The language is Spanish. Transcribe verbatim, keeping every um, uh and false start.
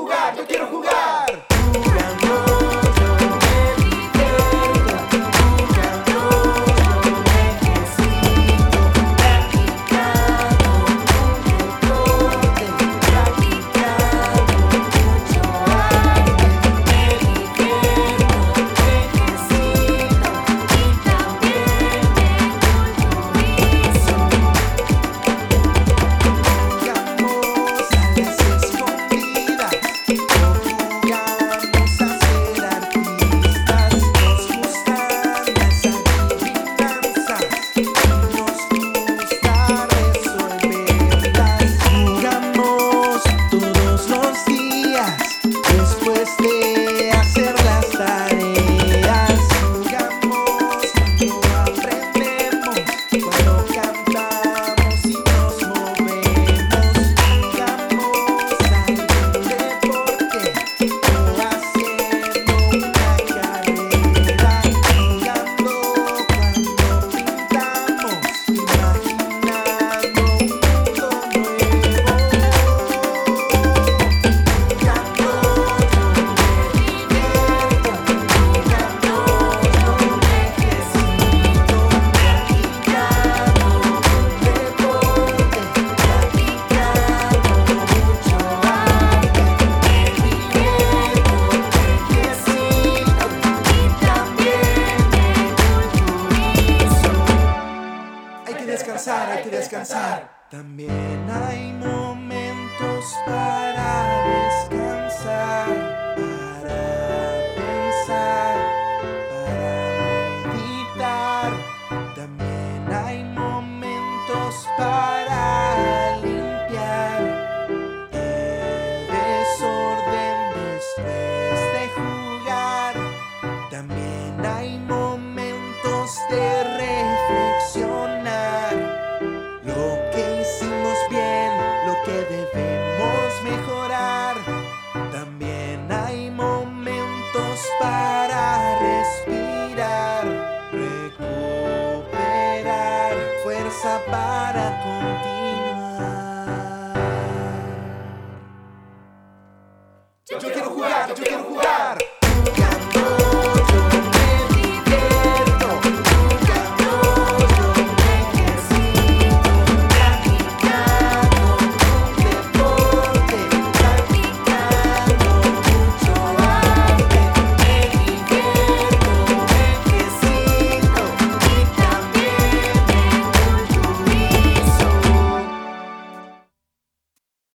jugar, yo quiero jugar. Descansar, hay que descansar. También hay momentos para descansar, para pensar, para meditar. También hay momentos para limpiar el desorden después de jugar. También hay momentos de reflexionar. Lo que hicimos bien, lo que debemos mejorar. También hay momentos para respirar, recuperar fuerza para continuar. Yo quiero jugar, yo quiero jugar.